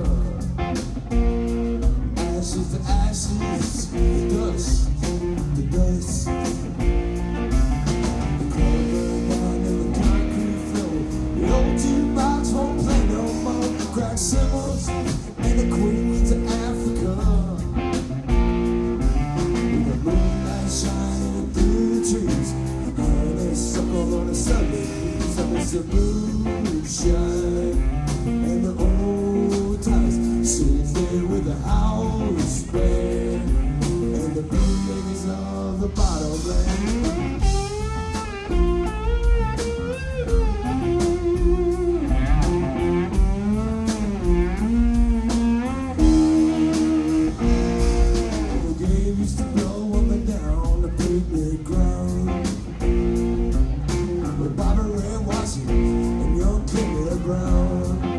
Ashes to ashes, dust to dust. The club burned down in the concrete floor. The old jukebox won't play no more. The cracked cymbals and the queens of Africa. With the moonlight shining through the trees, honeysuckle on a Sunday breeze. I miss the moonshine and the old times, sitting there with the house band and the bootleggers of the bottomland. The game used to blow up and down the pavement ground with Bobby Ray Washington and young Kenny Brown.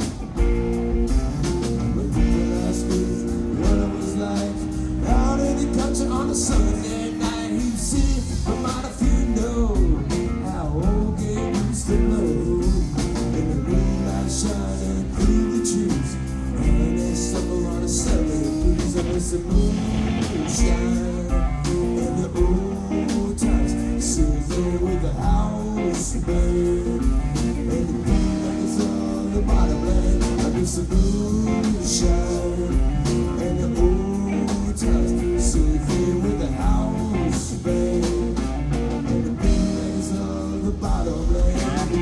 When people ask me what it was like out in the country on a Sunday night, he'd see, remind if you know how old game used to blow. And the moonlight shining through the trees, honeysuckle on a Sunday breeze. I miss the moonshine and the old times, sitting there with the house band and the bootleggers of the bottomland. I miss the moonshine and the old times, sitting there with the house band and the bootleggers of the bottomland.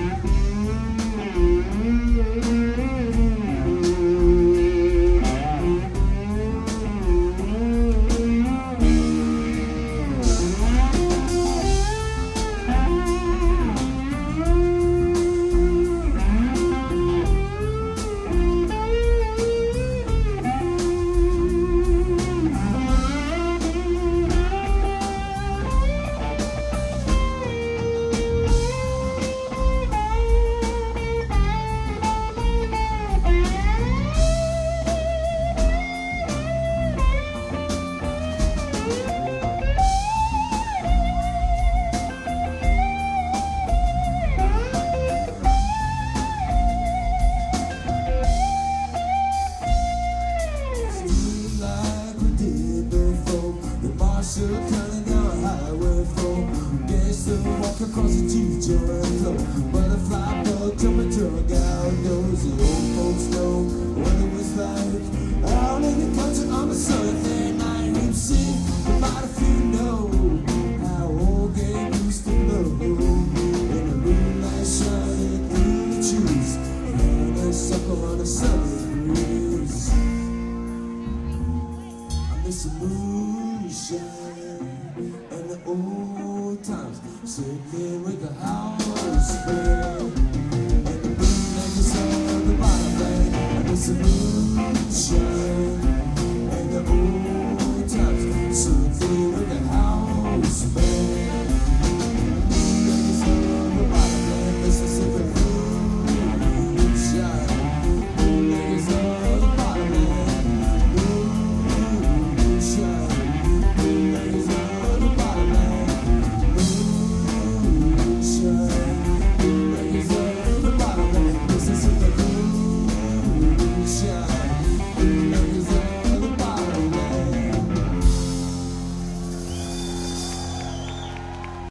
Cutting down highway 4, gangster walk across the T-joint floor. Butterfly bug jumping drunk outdoors. The old folks know what it was like out in the country on a Sunday night. You'd see about if you know how old game used to blow. And the moonlight shining through the trees, and a sucker on a Sunday breeze. I miss the moonshine and the old times, sitting there with the house band and the bootleggers of the bottomland. I miss the moonshine